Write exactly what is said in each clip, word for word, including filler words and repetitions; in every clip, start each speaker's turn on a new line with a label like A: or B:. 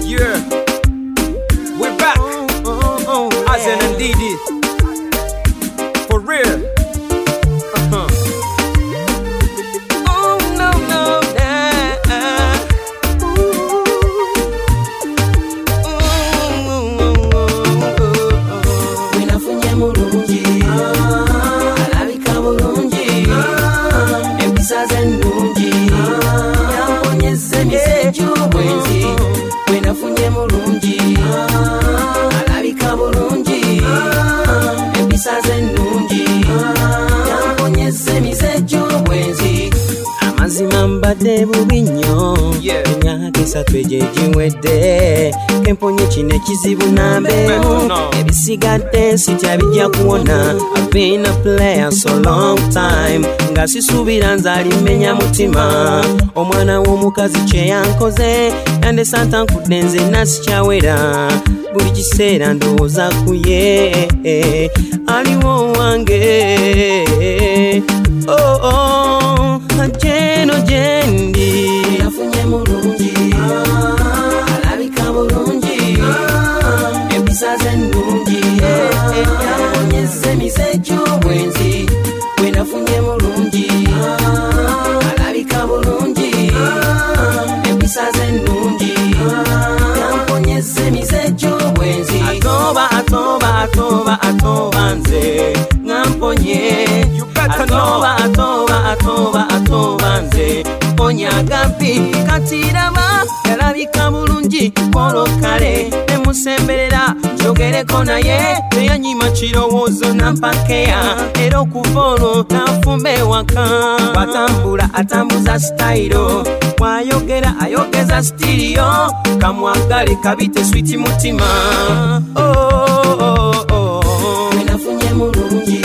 A: Yeah, we're back. Azen and Didi, for real. Uh-huh. Oh no no, nah.
B: Wenafunye mulungi, alabika bulungi, empisa ennungi, yamponyeza emisejo bwenzi. Wenafunye mulungi, alabika bulungi, empisa ennungi, yamponyeza emisejo bwenzi. Amazima mbadde bubi nnyo, emyaka esatu egyegiwedde, kemponye kino ekizibu nambeemu, ebisigadde sitya bijja kuwona. I've been a player so long time, nga sisuubira nze alimenya mutima. Omwana w'omukazi kye yankoze, yandesa ntankudde nze nasikyawera. Buli kiseera ndowooza ku ye, aliwo wange. Oh oh, ajeno jendi. Wenafunye mulungi, alabika bulungi, empisa ennungi, yamponyeza emisejo bwenzi. Wenafunye mulungi, alabika bulungi, empisa ennungi, yamponyeza emisejo bwenzi. Atoba atoba atoba atoba nze ngamponye. Atoba atoba atoba atoba nze mponya agampi. Katiraba yalabika bulungi polo kale nemusemberera njogereko naye teyanyima kirowoozo nampakeya. Era okuva olwo tanfumba ewaka. Watambula atambuza sitayiro, bwayogera ayogeza sitiriyo. Kamwagale kabite switi mutima. Oh, oh, oh. Wenafunye mulungi,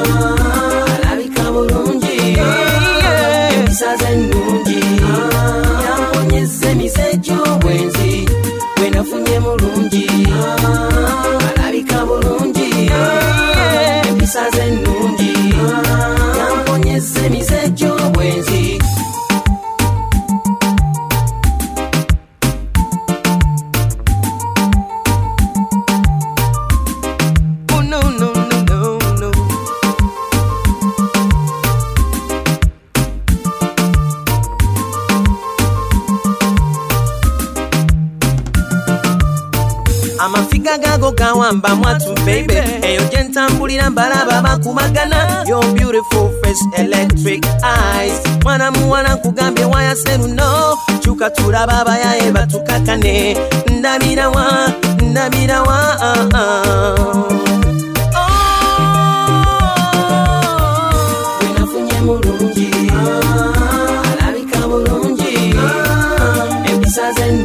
B: alabika bulungi, empisa ennungi, yamponyeza emisejo bwenzi. Wenafunye mulungi, alabika bulungi, empisa ennungi, yamponyeza emisejo bwenzi. Oh no no no no no. Amafiga gago gawamba mwatu baby, eyo gyentambulira mbalaba bakubagana. Your beautiful face, electric eyes, mwana muwana nkugambye wayase luno. Kyuka tulaba abayaye batukakane, ndabirawa ndabirawa. uh, uh. Wenafunye mulungi, alabika bulungi, empisa ennungi,